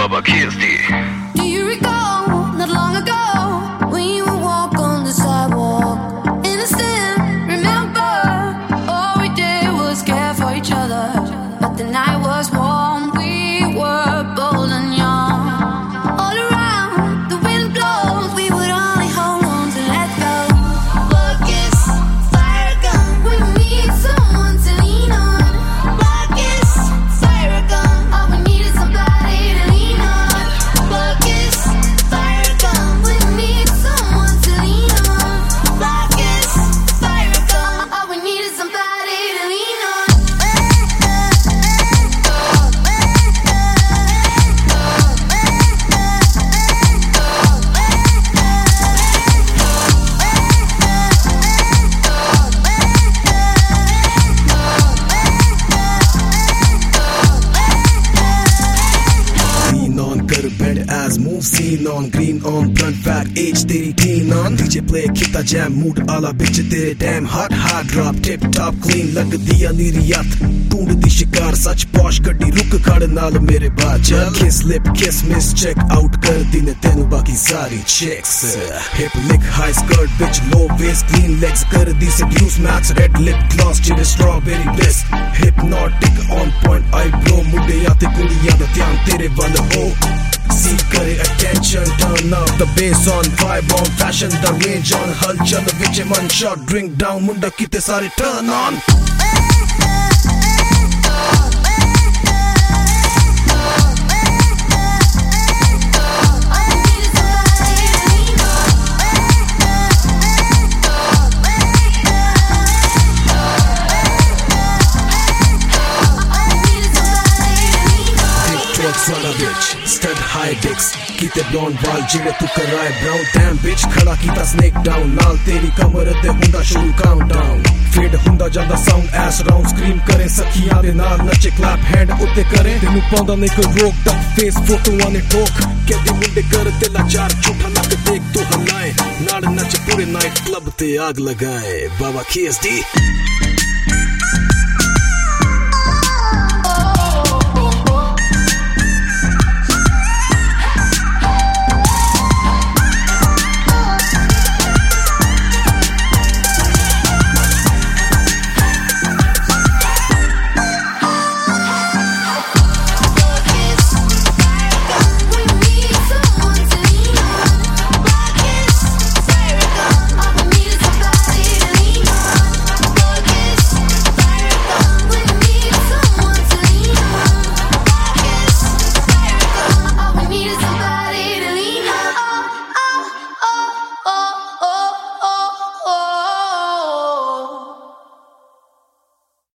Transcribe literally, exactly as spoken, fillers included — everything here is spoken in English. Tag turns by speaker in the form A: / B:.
A: Baba K S D.
B: Do you recall, not long ago, when you would walk on the sidewalk? Innocent, remember, all we did was care for each other. But the night was warm, we were bold and young. All around, the wind blows, we would only hold on to let go. Blood kiss, fire gun, we need someone to lean on. Blood kiss, fire gun, all we need is somebody to lean on. Blood kiss, fire gun, we need someone to lean on. Blood kiss, fire gun, all we need is somebody to lean on.
C: Lean on, कर bend as move seen on green on front fat age तेरी teen on D J play कितना jam mood आला bitch तेरे damn hot hard drop tip top clean लग दिया नीरियत ढूंढती शिकार सच posh गड्डी रुक खड़ नाल मेरे बाद चल kiss lip kiss miss check out कर दी ने तेनू बाकी सारी chicks hip lick high skirt bitch low waist clean legs कर दी seduce max red lip gloss जिन्हें strawberry bliss hypnotic on point eyebrow मुंडे आते कुड़ियां दा ध्यान तेरे वाल हो See करे attention turn up the bass on vibe on fashion the range on हलचल विच मन shot drink down मुंडा किते सारे turn on वाला bitch stud high dicks कीते blonde वाल जिड़े तू कराए brown damn bitch खड़ा कीता snake down नाल तेरी कमर ते हुंदा शुरू countdown fade हुंदा जांदा sound ass round scream करे सखियां दे नाल नचे clap hand उत्ते करे तेनू पांदा नहीं कोई रोक टक face photo आने टोक कहदे मुंडे कर ते लाचार झूठा नक देख तू हलाए नाल नच पूरे night club ते आग लगाए बाबा K S D